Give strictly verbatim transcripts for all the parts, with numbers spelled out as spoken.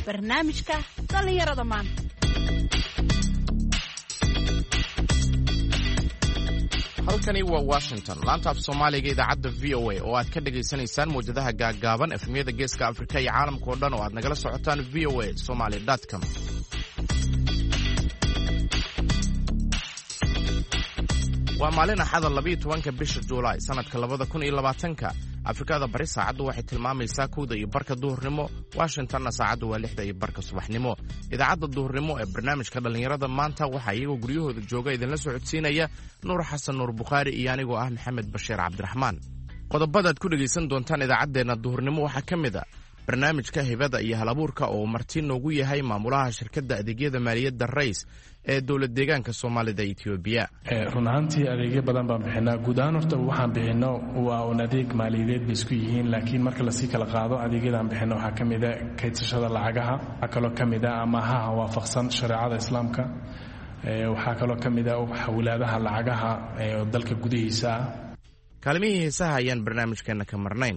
barnaamijka dhalinyarada maanta. halkani waa Washington, laanta af Soomaaliga idaacadda V O A oo aad ka dhageysanaysaan mowjadaha gaagaaban efemyada geeska Afrika iyo caalamka oo dhan oo aad nagala socotaan v o a somali dot com. waa maalin axada labiyo tobanka bisha Juulaay sanadka labada kun iyo labaatanka. Afrikada bari saacadu waxay tilmaamaysaa kowda iyo barka duhurnimo, Washingtonna saacadu waa lixda iyo barka subaxnimo. Idaacadda duhurnimo ee barnaamijka dhalinyarada maanta waxaa iyagoo guryahooda jooga idinla socodsiinaya Nuur Xasan Nuur Bukhaari iyo anigoo ah Maxamed Bashiir Cabdiraxmaan. Qodobadaad ku dhageysan doontaan idaacadeena duhurnimo waxaa ka mid ah barnaamijka hibada iyo halabuurka oo marti noogu yahay maamulaha shirkadda adeegyada maaliyadda Rays ee dowlad deegaanka Soomaalida Itoobiya. run ahaantii adeegyo badan baan bixinaa. guud ahaan horta waxaan bixino waa un adeeg maaliyadeed bay isku yihiin, laakiin marka lasii kala qaado adeegyadaan bixino waxaa ka mid a kaydsashada lacagaha, waxaa kaloo ka mid a amaahaha waafaqsan shareecada islaamka, waxaa kaloo ka mid a xawlaadaha lacagaha ee dalka gudihiisa ah. kaalmihii heesaha ayaan barnaamijkeena ka marnayn.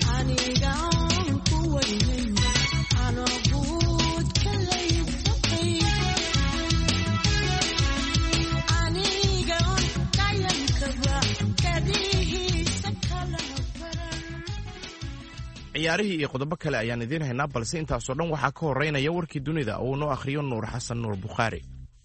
ciyaarihii iyo qodobo kale ayaan idiin haynaa, balse intaasoo dhan waxaa ka horeynaya warkii dunida oo uu noo akhriyo Nuur Xasan Nuur Bukhaari.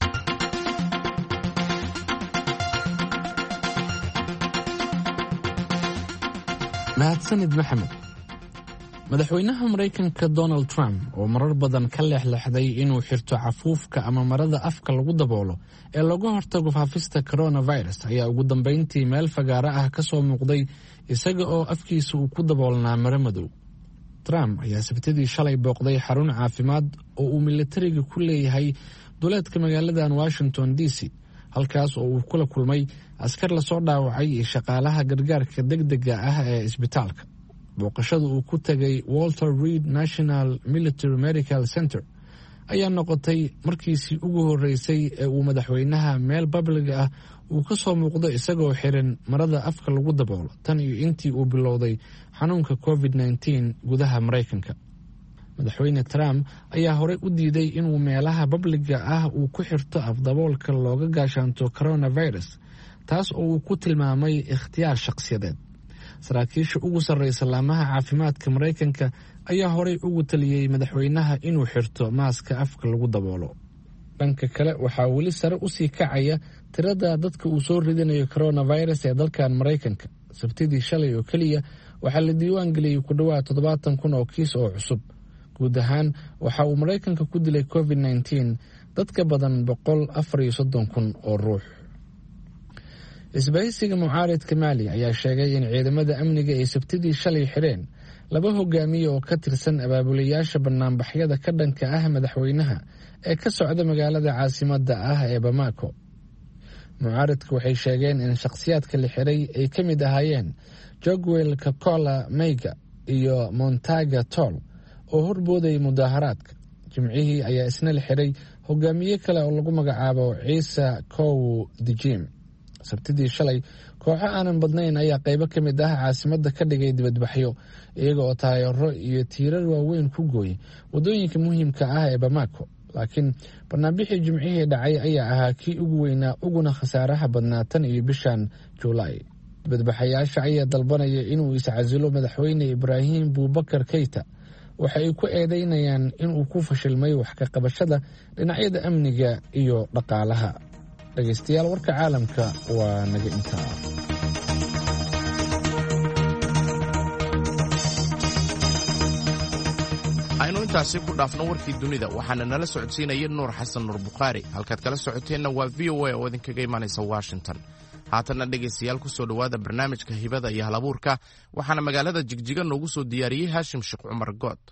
mahadsanid Maxamed. madaxweynaha Maraykanka Donald Trump oo marar badan ka leexleexday inuu xirto cafuufka ama marada afka lagu daboolo ee looga hortago faafista coronavirus ayaa ugu dambeyntii meel fagaara ah ka soo muuqday isaga oo afkiisa uu ku daboolnaa maro madow. Trump ayaa sabtidii shalay booqday xarun caafimaad oo uu militariga ku leeyahay duleedka magaaladan Washington D C, halkaas oo uu kula kulmay askar la soo dhaawacay iyo shaqaalaha gargaarka degdega ah ee isbitaalka. booqashada uu ku tagay Walter Reed National Military Medical Center ayaa noqotay markiisii ugu horeysay ee uu madaxweynaha meel babliga ah uu ka soo muuqdo isagoo xiran marada afka lagu daboolo tan iyo intii uu bilowday xanuunka covid nineteen gudaha Maraykanka. madaxweyne Trump ayaa horey u diiday inuu meelaha babliga ah uu ku xirto afdaboolka looga gaashaanto coronavirus, taas oo uu ku tilmaamay ikhtiyaar shakhsiyadeed. saraakiisha ugu sarreysa laamaha caafimaadka Maraykanka ayaa horey ugu taliyey madaxweynaha inuu xirto maaska afka lagu daboolo. dhanka kale waxaa weli sare u sii kacaya tirada dadka uu soo ridinayo coronavirus ee dalkan Maraykanka. sabtidii shalay oo keliya waxaa la diiwaan geliyey ku dhowaad toddobaatan kun oo kiis oo cusub. guud ahaan waxa uu Maraykanka ku dilay covid nineteen dadka badan boqol afar iyo soddon kun oo ruux. isbahaysiga mucaaradka Maali ayaa sheegay in ciidamada amniga ay sabtidii shalay xireen laba hogaamiye oo ka tirsan abaabulayaasha banaanbaxyada ka dhanka ah madaxweynaha ee ka socda magaalada caasimadda ah ee Bamako. mucaaradku waxay sheegeen in shakhsiyaadka la xiray ay ka mid ahaayeen Joguel Kakola Meiga iyo Montaga Tol oo horbooday mudaaharaadka. jimcihii ayaa isna la xiray hogaamiye kale oo lagu magacaabo Ciise Kow Dijim. sabtidii shalay kooxo aanan badnayn ayaa qaybo ka mid ah caasimadda ka dhigay dibadbaxyo, iyaga oo taayaro iyo tiirar waaweyn ku gooyay waddooyinka muhiimka ah ee Bamako. laakiin barnaamijii jimcihii dhacay ayaa ahaa kii ugu weynaa uguna khasaaraha badnaa tan iyo bishan Juulaay. dibadbaxayaasha ayaa dalbanaya inuu iscasilo madaxweyne Ibraahim Boubacar Keita. waxa ay ku eedeynayaan inuu ku fashilmay wax ka qabashada dhinacyada amniga iyo dhaqaalaha. dhegaystayaal, warka caalamka waa naga intaa. aynu intaasi ku dhaafno warkii dunida, waxaana nala socodsiinaya Nuur Xasan Nuur Bukhaari. halkaad kala socoteenna waa V O A oo idinkaga imaanaysa Washington. haatanna dhegaystayaal ku soo dhowaada barnaamijka hibada iyo halabuurka, waxaana magaalada Jigjiga noogu soo diyaariyey Haashim Sheekh Cumar Good.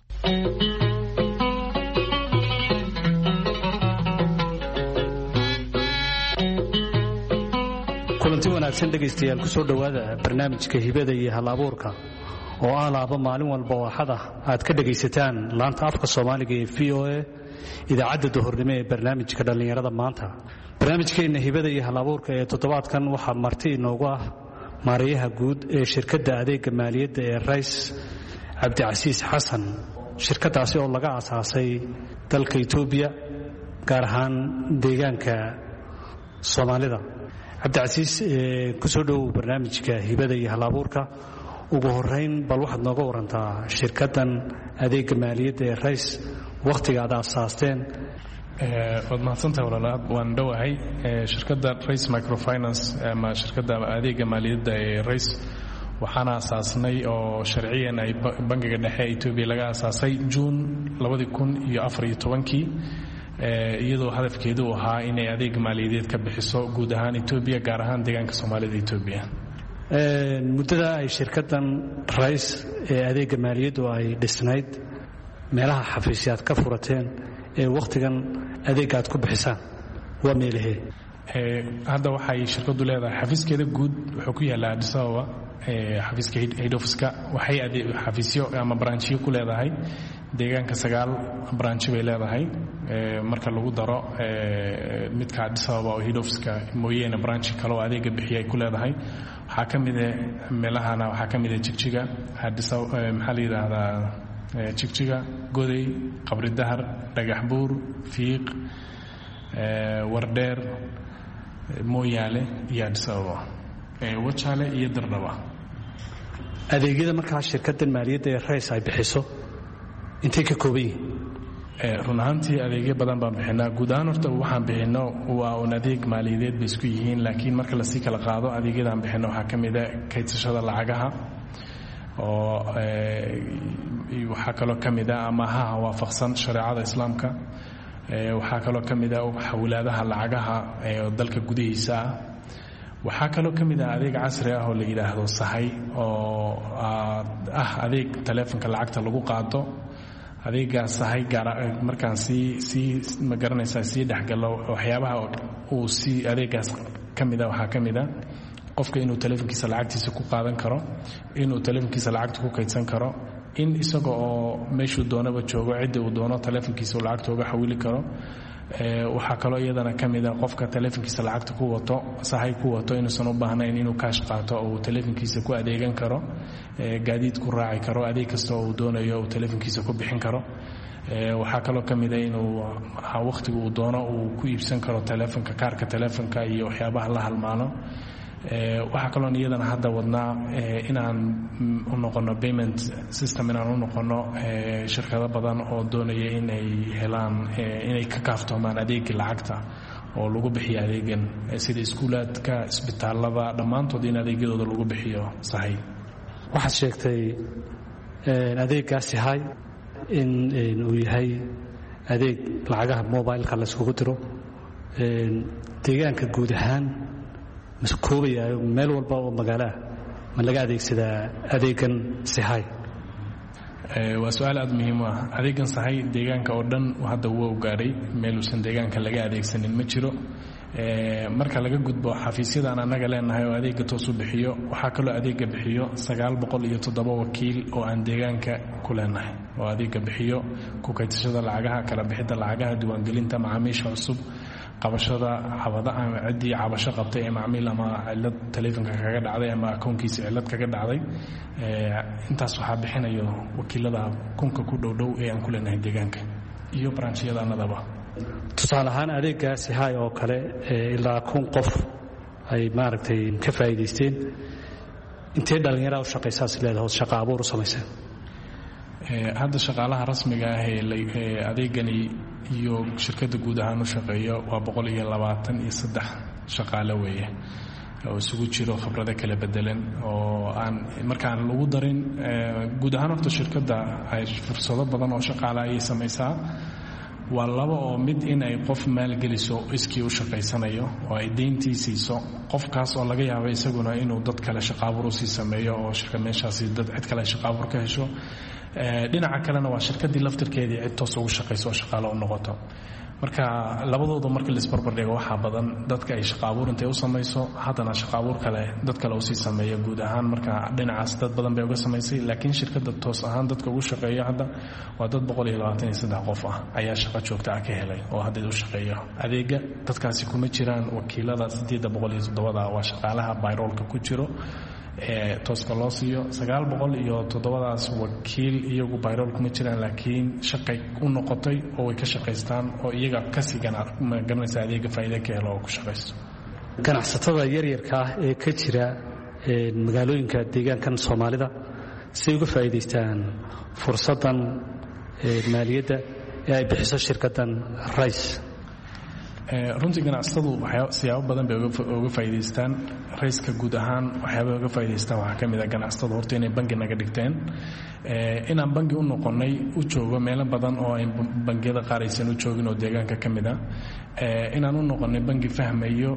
kulanti wanaagsan dhegaystayaal, ku soo dhowaada barnaamijka hibada iyo halabuurka oo ah laaba maalin walba oo axad ah aad ka dhegaysataan laanta afka Soomaaliga ee V O A idaacadda duhurnimo ee barnaamijka dhalinyarada maanta. barnaamijkeena hibada iyo halabuurka ee toddobaadkan waxaa marti inoogu ah maarayaha guud ee shirkadda adeega maaliyadda ee Rays Cabdicasiis Xasan shirkadaasi oo laga aasaasay dalka Itoobiya gaar ahaan deegaanka Soomaalida. Cabdicasiis, ku soo dhow barnaamijka hibada iyo hal-abuurka. ugu horeyn bal waxaad nooga warantaa shirkadan adeega maaliyadda ee Rays waqtiga aad aasaasteen. waad mahadsantahay walaalaad, waan dhowahay. shirkadda Rays Microfinance ama shirkadda adeega maaliyadda ee Rays waxaan aasaasnay oo sharciyan ay bangiga dhexe ee Itoobiya laga aasaasay June labada kun iyo afar iyo tobankii, iyadoo hadafkeedu ahaa inay adeeg maaliyadeed ka bixiso guud ahaan Itoobiya, gaar ahaan deegaanka Soomaalida Itoobiya. muddada ay shirkadan Rays ee adeega maaliyaddu ay dhisnayd, meelaha xafiisyaad ka furateen ee waqtigan adeeg aad ku bixisaan waa meelahe? hadda waxay shirkadu leedahay xafiiskeeda guud wuxuu ku yaalaa Addis Ababa, xafiiska head office-ka. waxay xafiisyo ama branchiyo ku leedahay deegaanka sagaal branch bay leedahay, marka lagu daro midka Addis Ababa oo head office-ka mooyeene branch kale oo adeega bixiya ay ku leedahay. waxaa ka mid ah meelahana waxaa ka mid ah Jigjiga, Addis Ababa, maxaa la yidhaahdaa, Jigjiga, Goday, Qabri Dahar, Dhagax Buur, Fiiq, Wardheer, Mooyaale iyo Addis Ababa, Wajaale iyo Dardhaba. adeegyada markaa shirkadan maaliyadda ee Rays ay bixiso intee ka kooban yihiin? run ahaantii adeegyo badan baan bixinaa. guud ahaan horta waxaan bixino waa un adeeg maaliyadeed bay isku yihiin, laakiin marka lasii kala qaado adeegyadaan bixino waxaa ka mid a kaydsashada lacagaha, oo waxaa kaloo ka mid a amahaha waafaqsan shareecada islaamka. waxaa kaloo ka mid a xawlaadaha lacagaha ee dalka gudihiisa ah. waxaa kaloo ka mid ah adeeg casri ah oo la yidhaahdo sahay, oo ah adeeg taleefonka lacagta lagu qaado. adeegaas sahay markaan sii sii ma garanaysaa sii dhexgalo waxyaabaha uu sii adeegaas ka mid a waxaa ka mid a qofka inuu taleefonkiisa lacagtiisa ku qaadan karo, inuu taleefonkiisa lacagta ku kaydsan karo, in isaga oo meeshuu doonaba joogo cidda uu doono taleefonkiisa uu lacagta uga xawili karo. waxaa kaloo iyadana ka mid a qofka taleefonkiisa lacagta ku wato sahay ku wato inuusan u baahnayn inuu kaash qaato oo uu taleefonkiisa ku adeegan karo, gaadiid ku raaci karo, adeeg kasta oo uu doonayo uu taleefonkiisa ku bixin karo. waxaa kaloo ka mid a inuu waqtiga uu doono uu ku iibsan karo taleefonka, kaarka taleefonka iyo waxyaabaha la halmaano. waxaa kaloon iyadana hadda wadnaa inaan u noqono payment system, inaan u noqono shirkado badan oo doonaya inay helaan inay ka kaaftoomaan adeegii lacagta oo lagu bixiyo adeegan, sida iskuulaadka, isbitaalada, dhammaantood in adeegyadooda lagu bixiyo sahay. waxaad sheegtay adeeggaas sahay in uu yahay adeeg lacagaha mobileka la iskugu diro. deegaanka guud ahaan mas koobayayo meel walba oo magaalaah ma laga adeegsadaa adeegan sahay? waa su-aal aad muhiim u ah. adeegan sahay deegaanka oo dhan hadda wuu gaadhay, meeluusan deegaanka laga adeegsanin ma jiro. marka laga gudbo xafiisyadaan annaga leenahay oo adeega toosu bixiyo, waxaa kaloo adeega bixiyo sagaal boqol iyo toddoba wakiil oo aan deegaanka ku leenahay, oo adeega bixiyo ku kaydsashada lacagaha, kala bixidda lacagaha, diiwaangelinta macaamiisha cusub, qabashada cabada ama ciddii cabasho qabtay ee macmiil ama cilad taleefonka kaga dhacday ama akoonkiisa cilad kaga dhacday. intaas waxaa bixinayo wakiilada kunka ku dhowdhow ee aan ku leenahay deegaanka iyo branchiyadaanadaba. tusaale ahaan adeeggaa sahay oo kale ilaa kun qof ay maaragtay ka faa'iidaysteen, intee dhallinyaraa u shaqaysaas leedahay oo shaqo abuur u samayseen? hadda shaqaalaha rasmiga ah ee adeegani iyo shirkadda guud ahaan u shaqeeyo waa boqol iyo labaatan iyo saddex shaqaale weeye, oo isugu jiro khibrado kala bedelan oo aan markaan lagu darin. guud ahaan horta shirkadda ay fursado badan oo shaqaale ayay samaysaa. waa laba oo mid in ay qof maalgeliso iskii u shaqaysanayo oo ay deyntii siiso qofkaas oo laga yaabo isaguna inuu dad kale shaqaabuur u sii sameeyo oo shirka meeshaasi dad cid kale shaqaabuur ka hesho. dhinaca kalena waa shirkaddii laftirkeedii cid toos ugu shaqayso oo shaqaale u noqoto. marka labadooda markii laisbarbardhigo waxaa badan dadka ay shaqaabuur intay u samayso haddana shaqaabuur kale dad kale usii sameeya. guud ahaan marka dhinacaas dad badan bay uga samaysay, laakiin shirkadda toos ahaan dadka ugu shaqeeya hadda waa dad boqol iyo labaatan iyo saddex qof ah ayaa shaqo joogta ah ka helay oo hadda u shaqeeya adeega. dadkaasi kuma jiraan wakiilada sideedda boqol iyo toddobada, waa shaqaalaha bayroolka ku jiro tooska loo siiyo sagaal boqol iyo toddobadaas wakiil iyagu bayrool kuma jiraan laakiin shaqay u noqotay oo way ka shaqaystaan oo iyaga kasii garanaysa adeega faa'iida ka helo oo ku shaqaysto ganacsatada yaryarka ah ee ka jira magaalooyinka deegaankan soomaalida siay uga faa'iidaystaan fursaddan maaliyadda ee ay bixiso shirkaddan rice runtii ganacsatadu siyaabo badan bay uga faa'iidaystaan rayska guud ahaan waxyaabay uga faa'iidaystaan waxaa ka mid a ganacsatadu horta inay bangi naga dhigteen inaan bangi u noqonnay u joogo meelo badan oo ay bangiyada qaar aysan u joogin oo deegaanka ka mid a inaan u noqonnay bangi fahmayo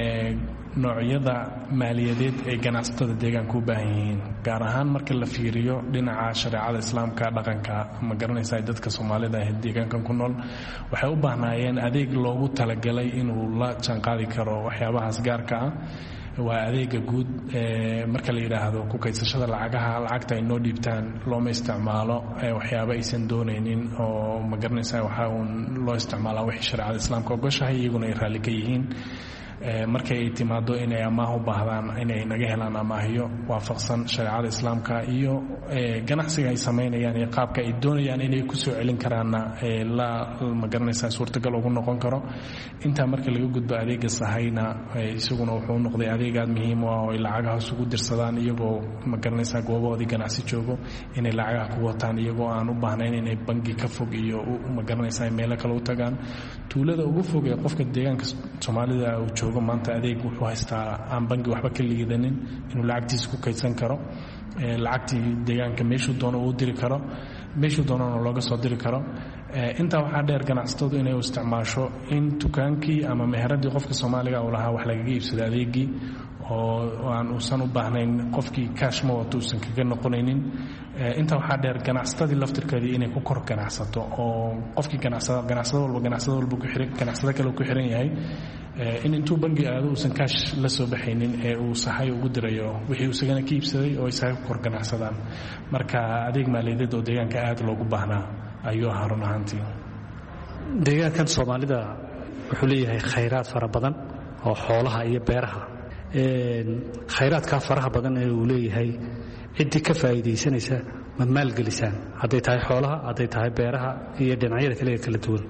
noocyada maaliyadeed ay ganacsatada deegaanka u baahan yihiin gaar ahaan marka la fiiriyo dhinaca shareecada islaamka dhaqanka ma garanaysa dadka soomaalida ah deegaankan ku nool waxay u baahnaayeen adeeg loogu talagalay inuu la jaanqaadi karo waxyaabahaas gaarka ah waa adeega guud marka la yidhaahdo ku kaysashada lacagaha lacagta ay noo dhiibtaan looma isticmaalo waxyaaba aysan doonaynin oo ma garanaysa waxaa uun loo isticmaalaa wixii shareecada islaamka ogoshahay iyaguna ay raalli ka yihiin markay ay timaado inay amaah u baahdaan inay naga helaan amaahyo waafaqsan shareecada islaamka iyo ganacsiga ay samaynayaan iyo qaabka ay doonayaan inay ku soo celin karaanna la ma garanaysaa suurtagal ugu noqon karo intaa marka laga gudbo adeega sahayna isaguna wuxuu noqday adeeg aad muhiim u ah oo ay lacagaha isugu dirsadaan iyagoo ma garanaysaa goobahoodii ganacsi joogo inay lacagaha ku wataan iyagoo aan u baahnayn inay bangi ka fog iyo ma garanaysaa meelo kale u tagaan tuulada ugu fog ee qofka deegaanka soomaalida uu joogo maanta adeeg wuxuu haystaa aan bangi waxba ka liidanin inuu lacagtiisa ku kaydsan karo lacagtii deegaanka meeshuu doono uu diri karo meeshuu doonana looga soo diri karo intaa waxaa dheer ganacsatadu inay u isticmaasho in dukaankii ama meheradii qofka soomaaliga uu lahaa wax lagaga iibsado adeegii oo aan uusan u baahnayn qofkii kaash ma wato uusan kaga noqonaynin intaa waxaa dheer ganacsatadii laftirkeedii inay ku kor ganacsato oo qofkii ganacsada ganacsado walba ganacsado walba ku xiran ganacsado kale ku xiran yahay in intuu bangi aado uusan kaash la soo baxaynin ee uu sahay ugu dirayo wixii uu isagana ka iibsaday oo ay sahay ku kor ganacsadaan marka adeeg maaliyadeed oo deegaanka aad loogu baahnaa ayuu ahaa run ahaantii deegaankan soomaalida wuxuu leeyahay khayraad fara badan oo xoolaha iyo beeraha khayraadkaa faraha badan ee uu leeyahay ciddii ka faa'iidaysanaysa ma maalgelisaan hadday tahay xoolaha hadday tahay beeraha iyo dhinacyada kale ee kala duwan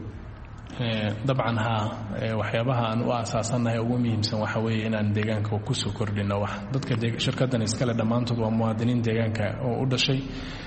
dabcan haa waxyaabaha aan u aasaasannahay ugu muhiimsan waxa weeye inaan deegaanka ku soo kordhino wax dadka shirkaddan iskale dhammaantood waa muwaadiniin deegaanka oo u dhashay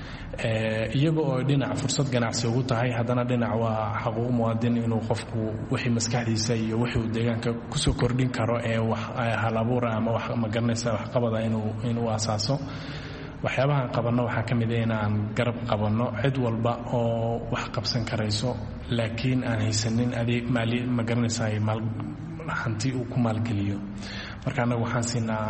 iyaga oo dhinac fursad ganacsi ugu tahay haddana dhinac waa xaquuq muwaadin inuu qofku wixii maskaxdiisa iyo wixii uu deegaanka kusoo kordhin karo ee wax halabuura ama wax ma garanaysa waxqabada inuu inuu asaaso waxyaabahaan qabanno waxaa ka mid ah inaan garab qabanno cid walba oo wax qabsan karayso laakiin aan haysanin adeeg maali ma garanaysaa maal hanti uu ku maalgeliyo marka annaga waxaan siinaa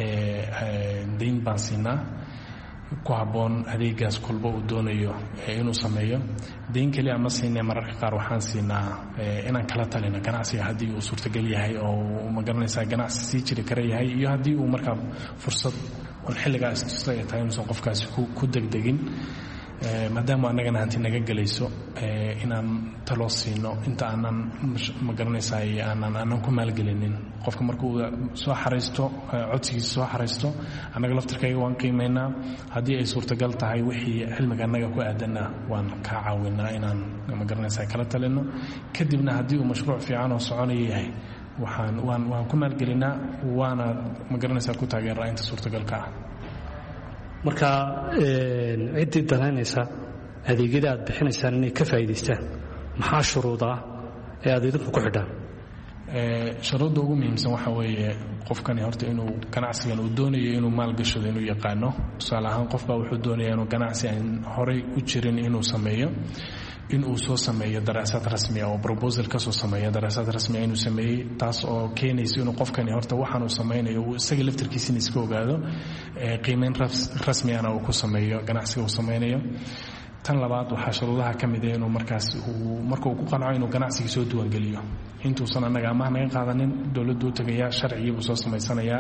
dayn baan siinaa ku habboon adeegaas kolba uu doonayo inuu sameeyo dayn keli ama siinay mararka qaar waxaan siinaa inaan kala talino ganacsiga haddii uu suurtagal yahay oo ma garanaysaa ganacsi sii jiri kara yahay iyo haddii uu markaa fursad on xilligaa istusta ay tahay inuusan qofkaasi ku degdegin maadaama annagana hanti naga gelayso inaan taloo siino inta aanan ma garanaysaa aanan aanan ku maalgelinin qofka markuu soo xaraysto codsigiisa soo xaraysto annaga laftirkayga waan qiimaynaa haddii ay suurtagal tahay wixii cilmiga annaga ku aadanna waan kaa caawinaa inaan ma garanaysaa kala talino kadibna haddii uu mashruuc fiican oo soconaya yahay waxaan waan waan ku maalgelinaa waana ma garanaysaa ku taageeraa inta suurtagalka ah marka ciddii danaynaysa adeegyada aad bixinaysaan inay ka faa'iidaystaan maxaa shuruudaa ee aad idinku ku xidhaan shuruudda ugu muhiimsan waxaa weeye qofkani horta inuu ganacsigan uu doonayo inuu maalgashado inuu yaqaano tusaale ahaan qof baa wuxuu doonayaa inuu ganacsi aan horay u jirin inuu sameeyo in uu soo sameeyo daraasad rasmi ah oo proposal ka soo sameeyo daraasad rasmi ah inuu sameeyey taas oo keenaysa inuu qofkani horta waxaan uu sameynayo uu isaga laftirkiisina iska ogaado qiimeyn rasmi ahna uu ku sameeyo ganacsiga uu sameynayo tan labaad waxaa shuruudaha ka mid ah inuu markaas uu marka uu ku qanco inuu ganacsiga soo diiwaangeliyo intuusan annaga amaah naga qaadanin dowladdu u tagayaa sharcigii buu soo samaysanayaa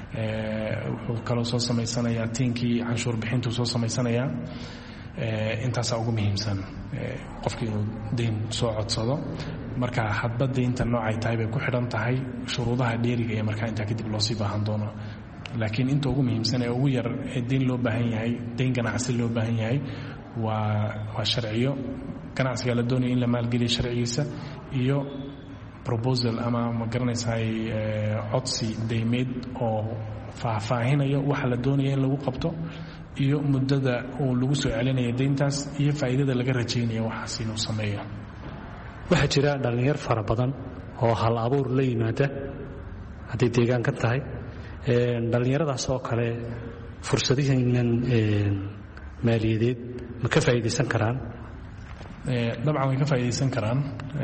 wuxuu kaloo soo samaysanayaa tiinkii canshuur bixintuu soo samaysanayaa intaasaa ugu muhiimsan qofkii inuu dayn soo codsado marka hadba daynta noocay tahay bay ku xidhan tahay shuruudaha dheeriga ee markaa intaa kadib loo sii baahan doono laakiin inta ugu muhiimsan ee ugu yar ee dayn loo baahan yahay dayn ganacsi loo baahan yahay waa waa sharciyo ganacsiga la doonayo in la maalgeliyo sharcigiisa iyo proposal ama ma garanaysaa codsi daymeed oo faahfaahinayo waxa la doonaya in lagu qabto iyo muddada uu lagu soo celinayo dayntaas iyo faa'iidada laga rajaynayo waxaas inuu sameeyo. waxaa jira dhallinyar fara badan oo hal abuur la yimaada hadday deegaanka tahay dhallinyaradaas oo kale fursadihiinan maaliyadeed ma ka faa'iidaysan karaan? dabcan way ka faa'iidaysan karaan.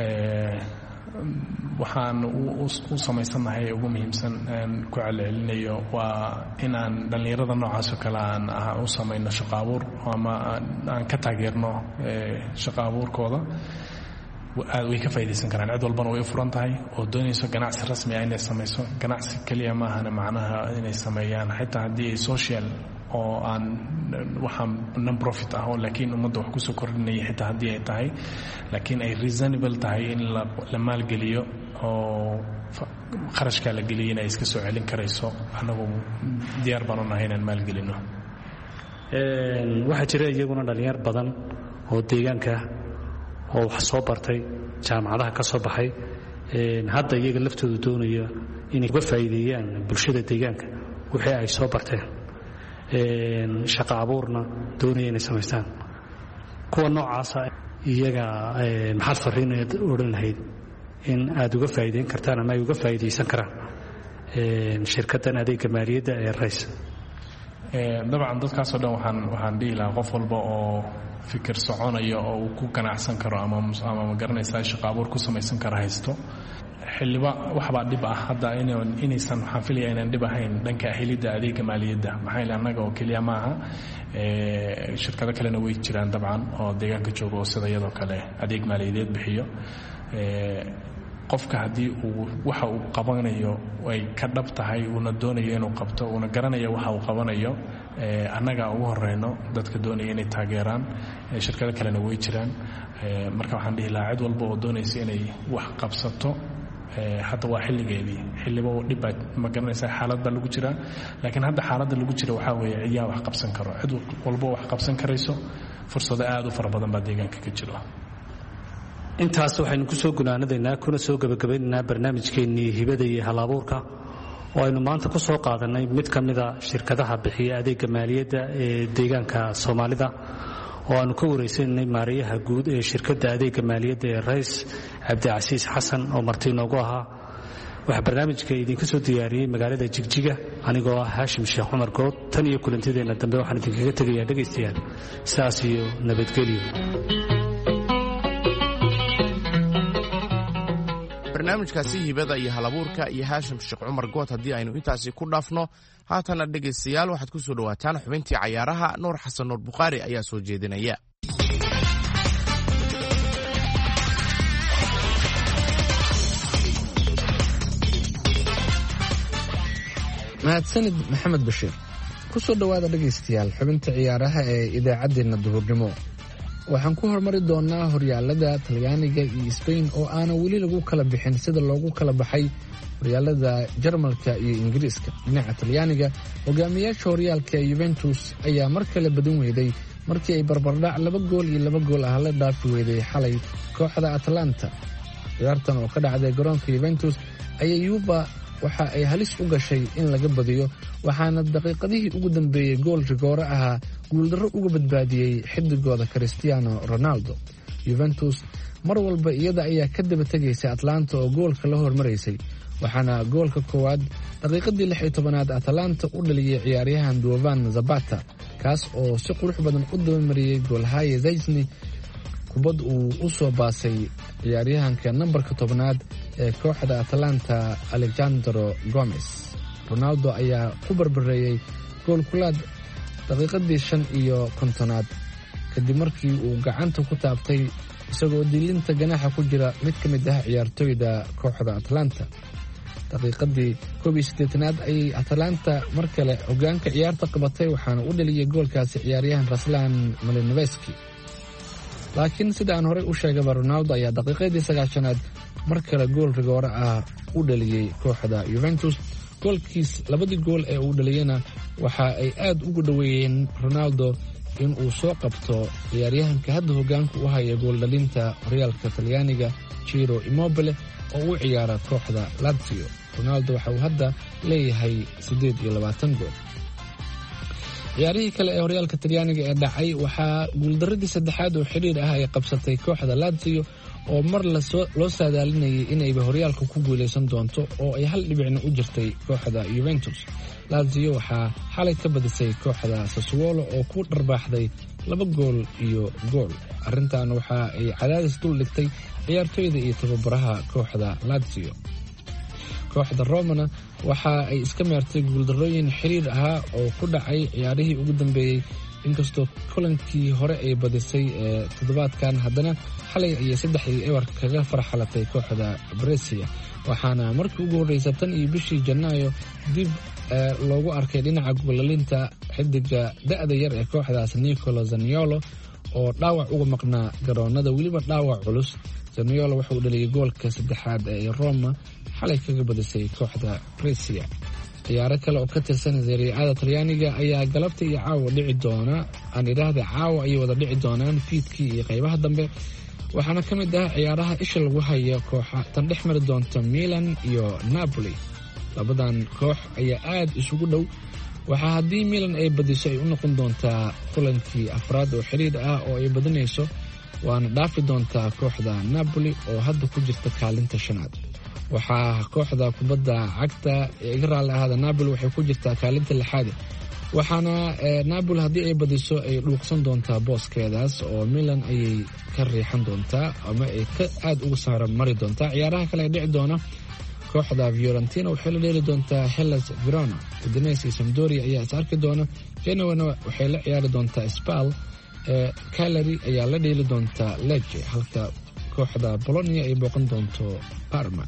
waxaan u samaysannahay ugu muhiimsan aan ku celcelinayo waa inaan dhallinyarada noocaasoo kale aan u samayno shaqo abuur ama aan ka taageerno shaqo abuurkooda. aad way ka faa'iidaysan karaan, cid walbana way u furan tahay oo doonayso ganacsi rasmi ah inay samayso. ganacsi keliya maahana macnaha inay sameeyaan xitaa haddii ay social oo aan waxaan non profit ah oo laakiin ummadda wax kusoo kordhinaya xitaa haddii ay tahay, laakiin ay reasonable tahay in la maalgeliyo oo kharashkaa la geliyo in ay iska soo celin karayso. annagu diyaar baan u nahay inaan maalgelino. waxaa jira iyaguna dhallinyar badan oo deegaanka oo wax soo bartay jaamacadaha ka soo baxay hadda iyaga laftooda doonaya inay uga faa'iideeyaan bulshada deegaanka wixii ay soo barteen, shaqo abuurna doonaya inay samaystaan. kuwa noocaasa iyaga maxaad fariinaad odhan lahayd in aad uga faa'iideyn kartaan ama ay uga faa'iidaysan karaan shirkaddan adeegga maaliyadda ee rays? dabcan dadkaasoo dhan waxaan waxaan dhihi lahaa qof walba oo fikir soconaya oo uu ku ganacsan karo ama ama ma garanaysaa shaqo abuur ku samaysan kara haysto. xilliba waxbaa dhib ah hadda inaysan waxaan filaya inaan dhib ahayn dhanka helidda adeegga maaliyadda, maxaa yeele annaga oo keliya maaha, shirkado kalena way jiraan dabcan oo deegaanka jooga oo sida iyadoo kale adeeg maaliyadeed bixiyo. qofka haddii uu waxa uu qabanayo ay ka dhab tahay uuna doonayo inuu qabto uuna garanayo waxa uu qabanayo, annaga ugu horeyno dadka doonaya inay taageeraan. shirkado kalena way jiraan. marka waxaan dhihi lahaa cid walba oo doonaysa inay wax qabsato hadda waa xilligeedii. xilliba dhibbaad ma garanaysaa xaalad baa lagu jiraa, laakiin hadda xaaladda lagu jira waxaa weeye ciyaa wax qabsan karo. cid walba wax qabsan karayso, fursado aad u fara badan baa deegaanka ka jiro. intaas waxaynu ku soo gunaanadaynaa kuna soo gebagabaynaynaa barnaamijkeennii hibada iyo hal-abuurka oo aynu maanta ku soo qaadannay mid ka mida shirkadaha bixiya adeegga maaliyadda ee deegaanka soomaalida oo aanu ka waraysanay maarayaha guud ee shirkadda adeegga maaliyadda ee rays cabdicasiis xasan oo marti inoogu ahaa. waxaa barnaamijka idinka soo diyaariyey magaalada jigjiga anigoo ah haashim sheekh cumar good. tan iyo kulantideenna dambe waxaan idinkaga tegayaa dhegaystayaal sidaas iyo nabadgelyo. barnaamijkaasi hibada iyo halabuurka iyo haashim sheekh cumar good haddii aynu intaasi ku dhaafno, haatana dhegaystayaal waxaad ku soo dhowaataan xubintii cayaaraha. nuur xasan nuur bukhaari ayaa soo jeedinaya. mahadsanid maxamed bashiir. ku soo dhowaada dhegaystayaal xubinta ciyaaraha ee idaacaddeenna duhurnimo. waxaan ku hormari doonaa horyaalada talyaaniga iyo sbain oo aanan weli lagu kala bixin sida loogu kala baxay horyaalada jarmalka iyo ingiriiska. dhinaca talyaaniga, hogaamiyaasha horyaalka ee yuventus ayaa mar kale badan weyday markii ay barbardhac laba gool iyo laba gool ah la dhaafi weyday xalay kooxda atlanta. ciyaartan oo ka dhacday garoonka yuventus ayaa yuba waxa ay halis u gashay in laga badiyo, waxaana daqiiqadihii ugu dambeeyey gool rigoore ahaa guuldarro uga badbaadiyey xidigooda cristiano ronaldo. yuventus mar walba iyada ayaa ka daba tegaysay atlanta oo goolka la hormaraysay, waxaana goolka koowaad daqiiqadii lix iyo tobanaad atlanta u dhaliyey ciyaaryahan duovan zabata, kaas oo si qurux badan u dabamariyey goolhaye zaysni kubad uu u soo baasay ciyaaryahanka nambarka tobnaad ee kooxda atlanta alexandro gomez. ronaldo ayaa ku barbareeyey goolkulaad daqiiqadii shan iyo kontonaad kadib markii uu gacanta ku taabtay isagoo diilinta ganaxa ku jira mid ka mid ah ciyaartooyda kooxda atlanta. daqiiqadii koob iyo siddeetanaad ayay atlanta mar kale hogaanka ciyaarta qabatay, waxaana u dhaliyey goolkaasi ciyaaryahan raslan malinoveski. laakiin sida aan horey u sheegaba ronaldo ayaa daqiiqadii sagaashanaad mar kale gool rigoore ah u dhaliyey kooxda yuventus goolkiis labadii gool ee uu dhaliyana waxa ay aad ugu dhoweeyeen Ronaldo in uu soo qabto ciyaaryahanka hadda hogaanka u haya gooldhalinta horyaalka Talyaaniga Ciro Immobile oo u ciyaara kooxda Lazio. Ronaldo waxa uu hadda leeyahay siddeed iyo labaatan gool. ciyaarihii kale ee horyaalka Talyaaniga ee dhacay waxaa guuldaradii saddexaad oo xiriir ah ay qabsatay kooxda Lazio oo mar loo saadaalinayay inayba horyaalka ku guuleysan doonto oo ay hal dhibicna u jirtay kooxda Juventus. Lazio waxaa xalay ka badisay kooxda Sassuolo oo ku dharbaaxday laba gool iyo gool. arrintan waxa ay cadaadis dul dhigtay ciyaartoyda iyo tababaraha kooxda Lazio. kooxda Romana waxa ay iska meertay guuldarooyin xiriir ah oo ku dhacay ciyaarihii ugu dambeeyay inkastoo kulankii hore ay badisay ee toddobaadkan haddana xalay ayay saddex iyo eber kaga farxalatay kooxda Brescia waxaana markii ugu horeysay tan iyo bishii Janaayo dib loogu arkay dhinaca goolalinta xidiga da'da yar ee kooxdaas Nicolo Zaniolo oo dhaawac uga maqnaa garoonada weliba dhaawac culus. Zaniolo wuxuu dhaliyay goolka saddexaad ee Roma xalay kaga badisay kooxda Brescia. ciyaaro kale oo ka tirsan Serie A Talyaaniga ayaa galabta iyo caawa dhici doona aan idhaahda caawa ay wada dhici doonaan fiidkii iyo qaybaha dambe waxaana ka mid ah ciyaaraha isha lagu hayo kooxa tan dhex mari doonta Milan iyo Napoli. labadan koox ayaa aad isugu dhow waxaa haddii Milan ay badiso ay u noqon doontaa kulankii afraad oo xiriir ah oo ay badinayso waana dhaafi doontaa kooxda Napoli oo hadda ku jirta kaalinta shanaad. waxaa kooxda kubadda cagta ee iga raali ahada Napoli waxay ku jirtaa kaalinta lixaad waxaana Napoli haddii ay badiso ay dhuuqsan doontaa booskeedaas oo Milan ayay ka riixan doontaa ama ay ka aad ugu saaran mari doontaa. ciyaaraha kale ee dhici doona kooxda Fiorentina waxay la dheeli doontaa Hellas Verona. Udinese iyo Sampdoria ayaa is arki doona. Genoa waxay la ciyaari doontaa Spal. Cagliari ayaa la dheeli doontaa Lecce halka kooxda Bologna ay booqan doonto Parma.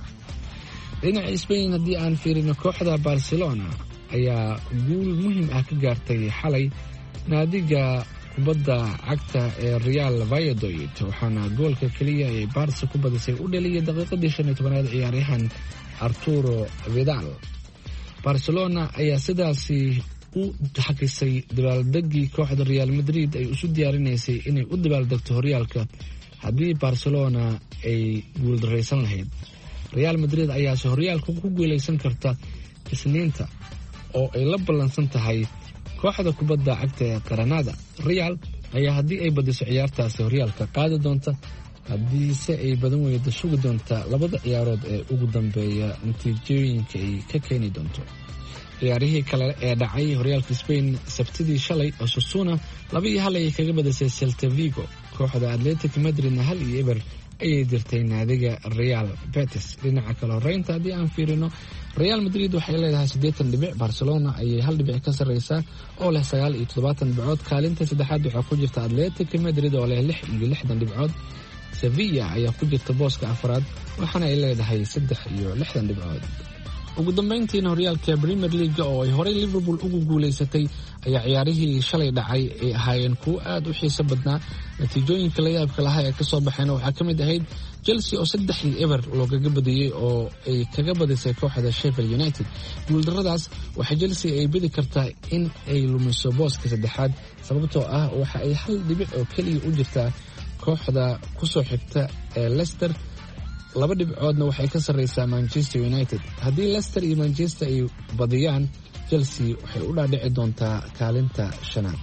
dhinaca Spain haddii aan fiirino kooxda Barcelona ayaa guul muhiim ah ka gaartay xalay naadiga kubadda cagta ee Real Valladolid waxaana goolka kaliya ee Barca ku badisay u dhaliyay daqiiqadii shan iyo tobanaad ciyaaryahan Arturo Vidal. Barcelona ayaa sidaasi u xakisay dabaaldegii kooxda Real Madrid ay isu diyaarinaysay inay u dabaaldegto horyaalka haddii Barcelona ay guuldareysan lahayd. Real Madrid ayaa soo horyaalka ku guuleysan karta Isniinta oo ay la ballansan tahay kooxda kubadda cagta ee Granada. Real ayaa haddii ay badiso ciyaartaasi horyaalka qaadi doonta haddiise ay badan weydo sugi doonta labada ciyaarood ee ugu dambeeya natiijooyinka ay ka keeni doonto. ciyaarihii kale ee dhacay horyaalka Spain Sabtidii shalay Osasuna laba iyo hal ay kaga badisay Celta Vigo. kooxda Athletic Madrid hal iyo eber ayay dirtay naadiga Real Betis. dhinaca kale horeynta haddii aan fiirino Real Madrid waxay leedahay siddeetan dhibic, Barcelona ayay hal dhibic ka sarreysaa oo leh sagaal iyo toddobaatan dhibcood. kaalinta saddexaad waxaa ku jirta Athletic Madrid oo leh lix iyo lixdan dhibcood. Sevilla ayaa ku jirta booska afraad waxaana ay leedahay saddex iyo lixdan dhibcood. ugu dambeyntiina horyaalka Premier League oo ay horey Liverpool ugu guuleysatay ayaa ciyaarihii shalay dhacay ay ahaayeen kuwo aad u xiiso badnaa. natiijooyinka la yaabka lahaa ee kasoo baxeen waxaa ka mid ahayd Chelsea oo saddex iyo eber loogaga badiyey oo ay kaga badisay kooxda Sheffield United. guuldaradaas waxaa Chelsea ay bidi kartaa in ay lumiso booska saddexaad sababtoo ah waxa ay hal dhibic oo keliya u jirtaa kooxda kusoo xigta ee Leicester. laba dhibcoodna waxay ka sarreysaa Manchester United. haddii Leicester iyo Manchester ay badiyaan Chelsea waxay u dhaadhici doontaa kaalinta shanaad.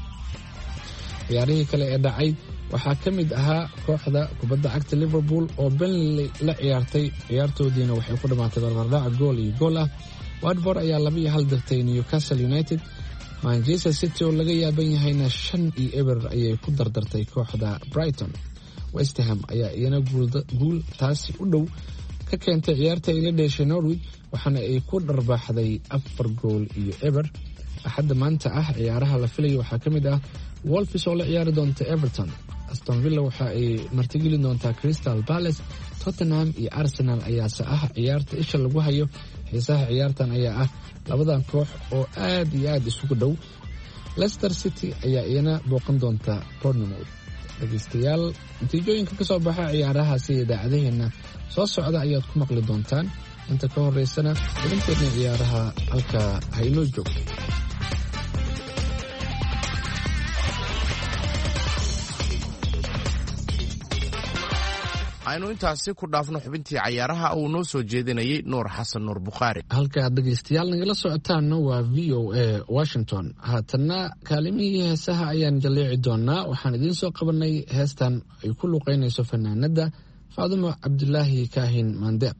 ciyaarihii kale ee dhacay waxaa ka mid ahaa kooxda kubadda cagta Liverpool oo Burnley la ciyaartay ciyaartoodiina waxay ku dhamaatay barbardhac gool iyo gool ah. Watford ayaa laba iyo hal dirtay Newcastle United. Manchester City oo laga yaaban yahayna shan iyo eber ayay ku dardartay kooxda Brighton. West Ham ayaa iyana guul taasi u dhow ka keentay ciyaarta ay la dheeshay Norwich waxaana ay ku dharbaaxday afar gool iyo eber. axadda maanta ah ciyaaraha la filayo waxaa ka mid ah Wolves oo la ciyaari doonta Everton. Aston Villa waxa ay martigeli doontaa Crystal Palace. Tottenham iyo Arsenal ayaase ah ciyaarta isha lagu hayo. xiisaha ciyaartan ayaa ah labadan koox oo aad iyo aad isugu dhow. Leicester City ayaa iyana booqan doonta Bournemouth. dhegeystayaal natiijooyinka ka soo baxa ciyaarahaasi idaacadaheena soo socda ayaad ku maqli doontaan. inta ka horeysana xubinteedna ciyaaraha halka haynoo joogto. aynu intaasi ku dhaafno xubintii cayaaraha uu noo soo jeedinayay nuur xasan nuur bukhaari. halka dhegaystayaal nagala socotaanna waa v o a Washington. haatanna kaalimihii heesaha ayaan jaleeci doonaa. waxaan idiin soo qabanay heestan ay ku luqaynayso fanaanada Faadimo Cabdulaahi Kaahin Maandeeq.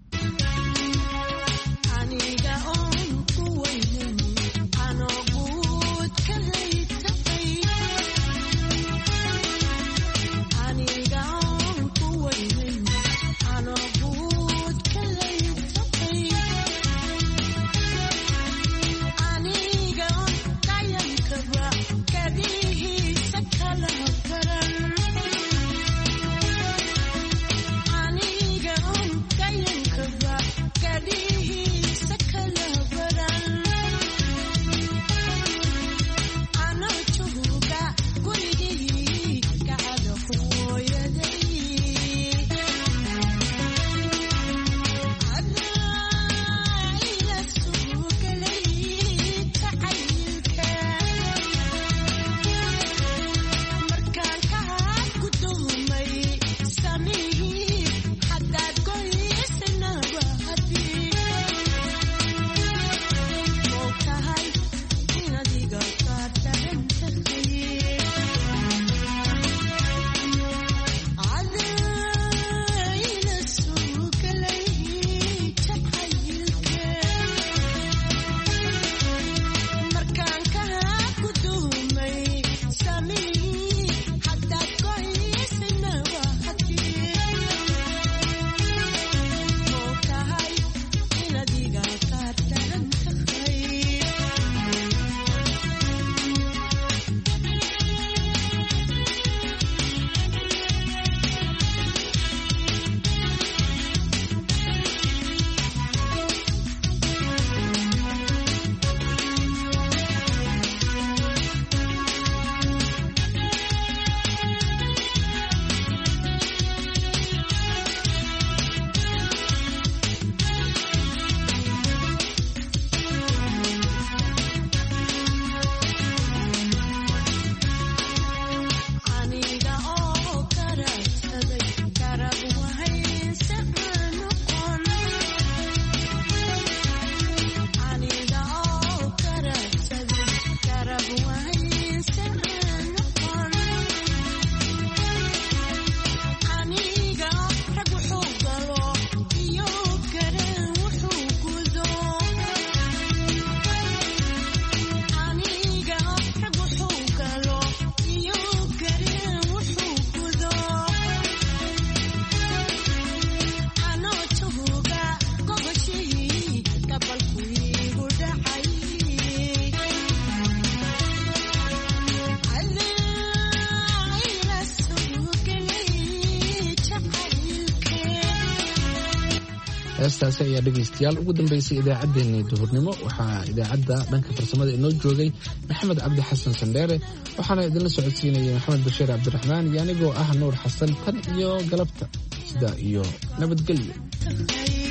heestaasi ayaa dhegaystayaal ugu dambeysay idaacaddeenii duhurnimo. waxaa idaacadda dhanka farsamada inoo joogay maxamed cabdi xasan sandheere, waxaana idinla socodsiinayay maxamed bashiir cabdiraxmaan iyo anigoo ah nuur xasan. tan iyo galabta sidaa iyo nabadgelyo.